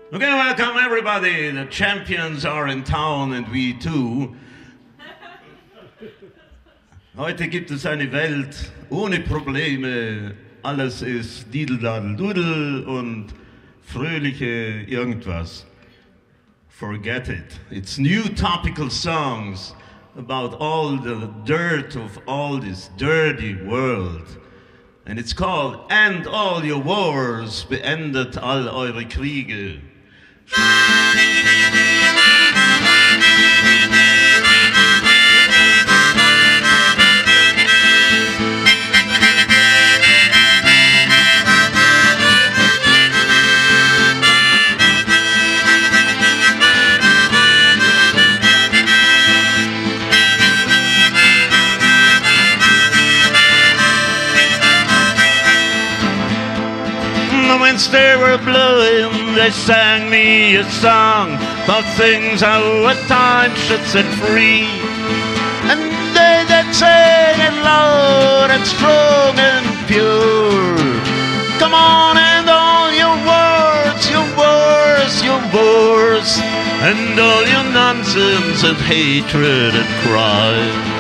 Okay, welcome everybody. The champions are in town and we too. Heute gibt es eine Welt ohne Probleme. Alles ist Dideldadel-Dudel und fröhliche irgendwas. Forget it. It's new topical songs about all the dirt of all this dirty world. And it's called End All Your Wars, beendet all eure Kriege. The winds they were blowing, they sang me a song about things how a time should set free. And they that sang it loud and strong and pure. Come on and all your words, your wars, your wars, and all your nonsense and hatred and crime.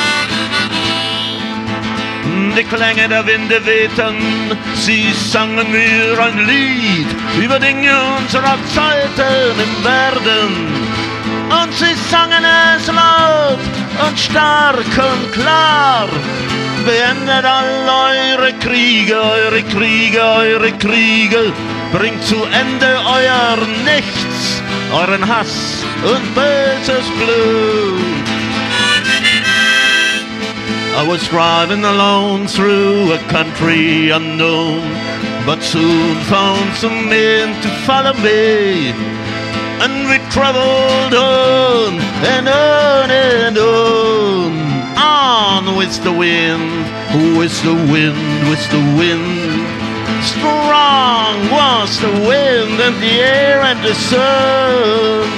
Die Klänge der Winde wehten, sie sangen mir ein Lied über Dinge unserer Zeiten im Werden. Und sie sangen es laut und stark und klar. Beendet all eure Kriege, eure Kriege, eure Kriege. Bringt zu Ende euer Nichts, euren Hass und böses Blut. I was driving alone through a country unknown, but soon found some men to follow me. And we traveled on and on and on with the wind, with the wind, with the wind. Strong was the wind and the air and the sun.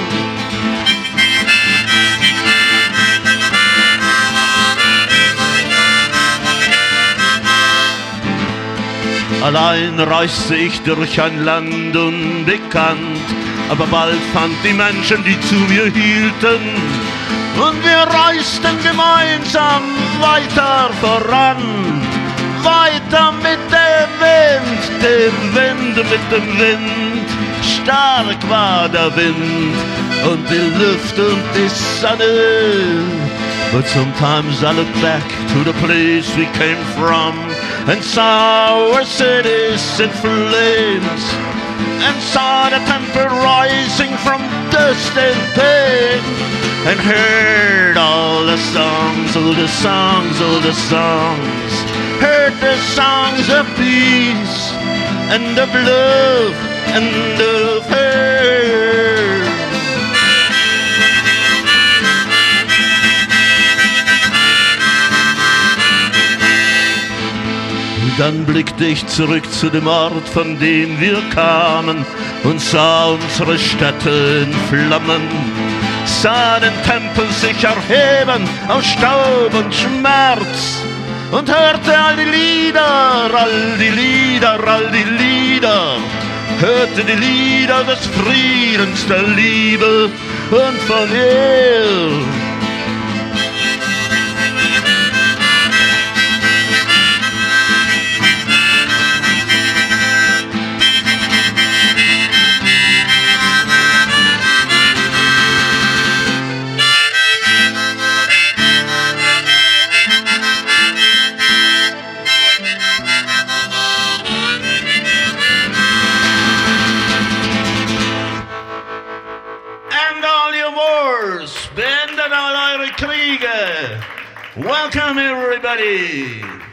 Allein reiste ich durch ein Land unbekannt, aber bald fand die Menschen, die zu mir hielten. Und wir reisten gemeinsam weiter voran, weiter mit dem Wind, mit dem Wind. Stark war der Wind und die Luft und die Sonne. But sometimes I look back to the place we came from and saw our cities in flames, and saw the temple rising from dust and pain, and heard all the songs, all the songs, all the songs, heard the songs of peace and of love and of her. Dann blickte ich zurück zu dem Ort, von dem wir kamen, und sah unsere Städte in Flammen, sah den Tempel sich erheben aus Staub und Schmerz, und hörte all die Lieder, all die Lieder, all die Lieder, hörte die Lieder des Friedens, der Liebe und von ihr. Beendet all eure Kriege. Welcome everybody.